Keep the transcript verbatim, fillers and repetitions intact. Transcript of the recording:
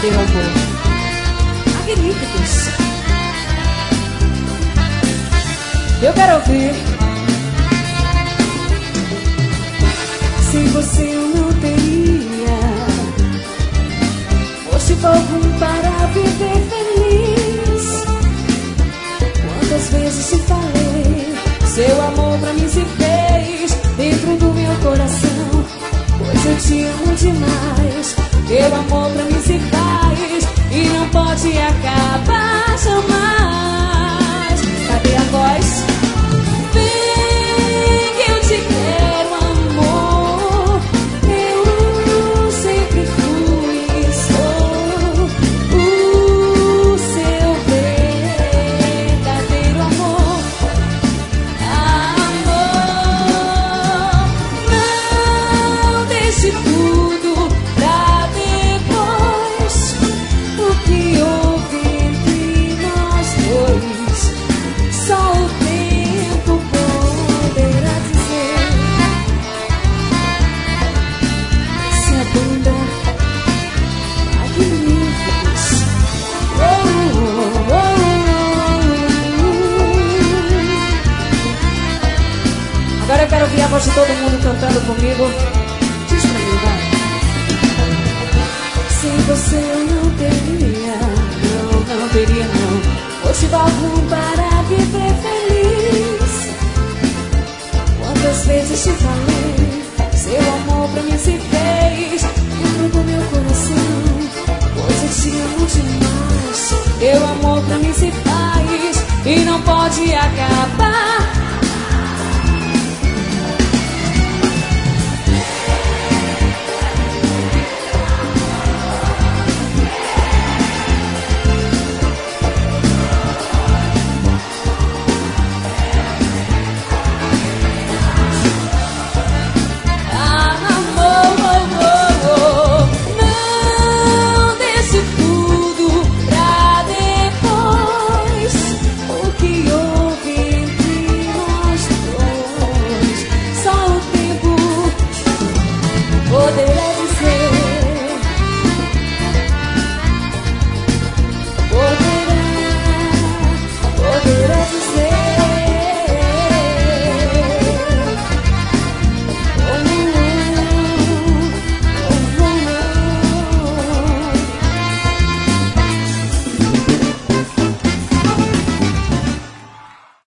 verdadeiro amor. Magníficos. Eu quero ouvir. Sem você eu não teria motivo algum para viver feliz. Quantas vezes te falei, seu amor pra mim se fez dentro do meu coração. Pois eu te amo demais, teu amor pra mim se faz e não pode acabar jamais. Cadê a voz? Vem que eu te quero, amor. Eu sempre fui e sou o seu verdadeiro amor. Amor, não deixe tudo pra depois. O que houve entre nós dois, só o tempo poderá dizer. Se a banda Magníficos. Oh, oh, oh. Agora eu quero ouvir a voz de todo mundo cantando comigo. Diz pra mim, vai. Sem você eu não teria, não, não teria não motivo algum para viver feliz. Quantas vezes te falei, seu amor pra mim se fez dentro do meu coração. Pois eu te amo demais, teu amor pra mim se faz e não pode acabar